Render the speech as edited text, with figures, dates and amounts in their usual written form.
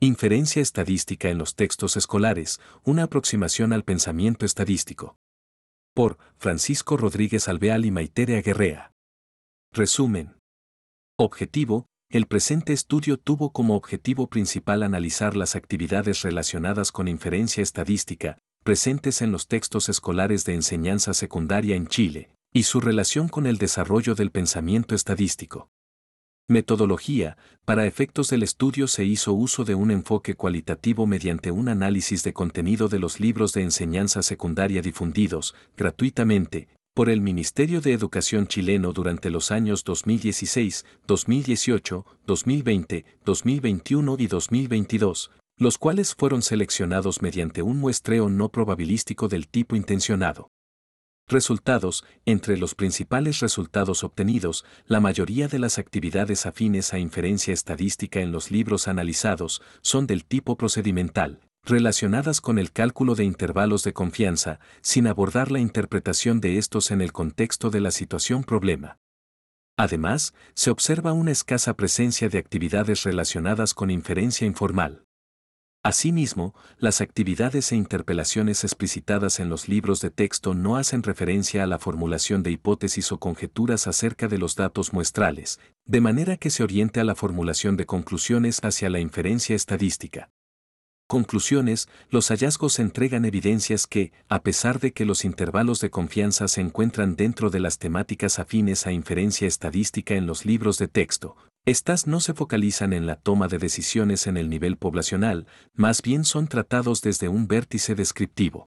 Inferencia estadística en los textos escolares, una aproximación al pensamiento estadístico. Por Francisco Rodríguez Alvear y Maiterea Guerrea. Resumen. Objetivo. El presente estudio tuvo como objetivo principal analizar las actividades relacionadas con inferencia estadística, presentes en los textos escolares de enseñanza secundaria en Chile, y su relación con el desarrollo del pensamiento estadístico. Metodología. Para efectos del estudio se hizo uso de un enfoque cualitativo mediante un análisis de contenido de los libros de enseñanza secundaria difundidos, gratuitamente, por el Ministerio de Educación chileno durante los años 2016, 2018, 2020, 2021 y 2022, los cuales fueron seleccionados mediante un muestreo no probabilístico del tipo intencionado. Resultados. Entre los principales resultados obtenidos, la mayoría de las actividades afines a inferencia estadística en los libros analizados son del tipo procedimental, relacionadas con el cálculo de intervalos de confianza, sin abordar la interpretación de estos en el contexto de la situación problema. Además, se observa una escasa presencia de actividades relacionadas con inferencia informal. Asimismo, las actividades e interpelaciones explicitadas en los libros de texto no hacen referencia a la formulación de hipótesis o conjeturas acerca de los datos muestrales, de manera que se oriente a la formulación de conclusiones hacia la inferencia estadística. Conclusiones. Los hallazgos entregan evidencias que, a pesar de que los intervalos de confianza se encuentran dentro de las temáticas afines a inferencia estadística en los libros de texto, estas no se focalizan en la toma de decisiones en el nivel poblacional, más bien son tratados desde un vértice descriptivo.